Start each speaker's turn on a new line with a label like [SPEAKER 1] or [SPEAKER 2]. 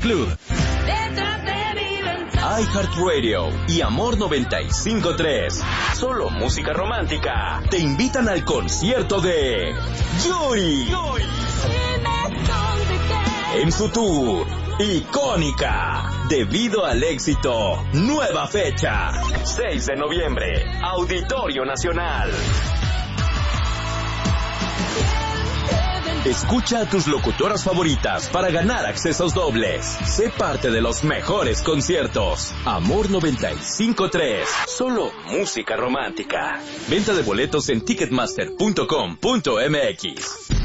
[SPEAKER 1] Club. iHeartRadio y Amor 95.3, solo música romántica, te invitan al concierto de Yuri. En su tour Icónica, debido al éxito, nueva fecha, 6 de noviembre, Auditorio Nacional. Escucha a tus locutoras favoritas para ganar accesos dobles. Sé parte de los mejores conciertos. Amor 95.3, solo música romántica. Venta de boletos en ticketmaster.com.mx.